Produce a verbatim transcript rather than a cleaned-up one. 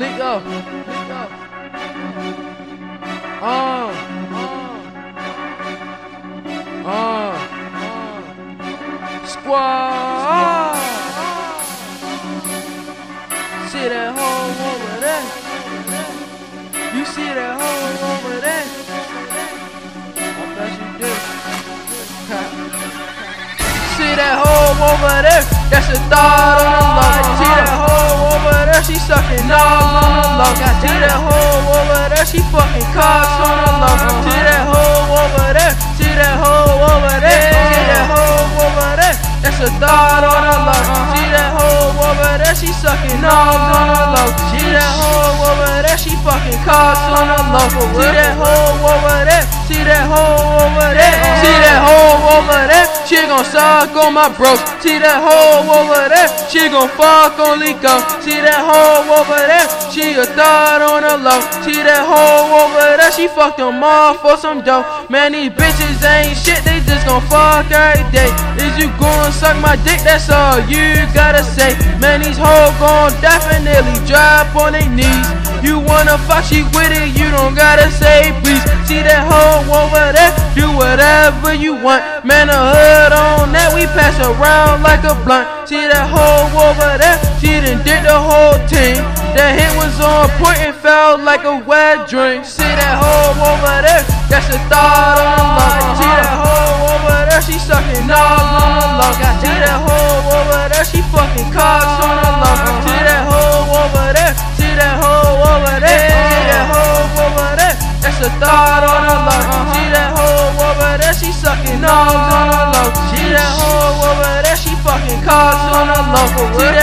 Lick up. Lick up. Uh. Uh. Uh. Squad. See that hoe over there? You see that hoe over there? I bet you do. See that hoe over there? That's a thought on the low. See that hoe over there? She sucking dogs on the low. See that hoe over there? She fucking cocks on the low. See that hoe over there? See that hoe over there? See that hoe over there? That's a thought on the low. See that hoe over there? She sucking dogs on the low. See that hoe over there? She fucking cocks on the low. See that hoe over there? See that hoe over there? See that hoe over there? She gon' suck on my bros. See that hoe over there? She gon' fuck on Lico. See that hoe over there? She a thought on the low. See that hoe over there? She fucked them all for some dough. Man, these bitches ain't shit. They just gon' fuck every day. Is you gon' suck my dick? That's all you gotta say. Man, these hoes gon' definitely drop on their knees. You wanna fuck, she with it, you don't gotta say please. See that hoe over there, do whatever you want. Man, a hood on that, we pass around like a blunt. See that hoe over there, she done did the whole team. That hit was on point and felt like a wet drink. See that hoe over there, that's a thought on the low. See that hoe over there, she sucking dogs on the low. See that hoe over there, she fucking cocks on the low. See that hoe over there, see that hoe over there, see that hoe over there, that's a thought on the low. See that hoe over there, she sucking dogs on the low. See that hoe over there, she fucking cocks on the low. See that